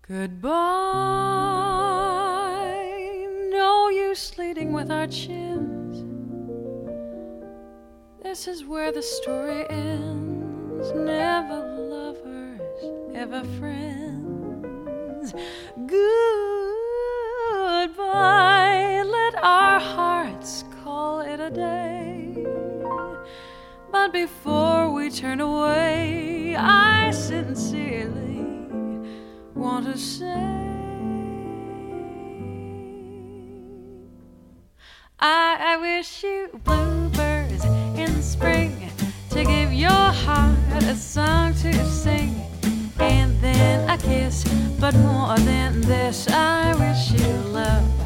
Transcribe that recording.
Goodbye, no use leading with our chins. This is where the story ends. Never lovers, ever friends. Goodbye, let our hearts call it a day. But before we turn away, I sincerely want to say I wish you bluebirds in the spring to give your heart a song to sing, and then a kiss, but more than this I wish you love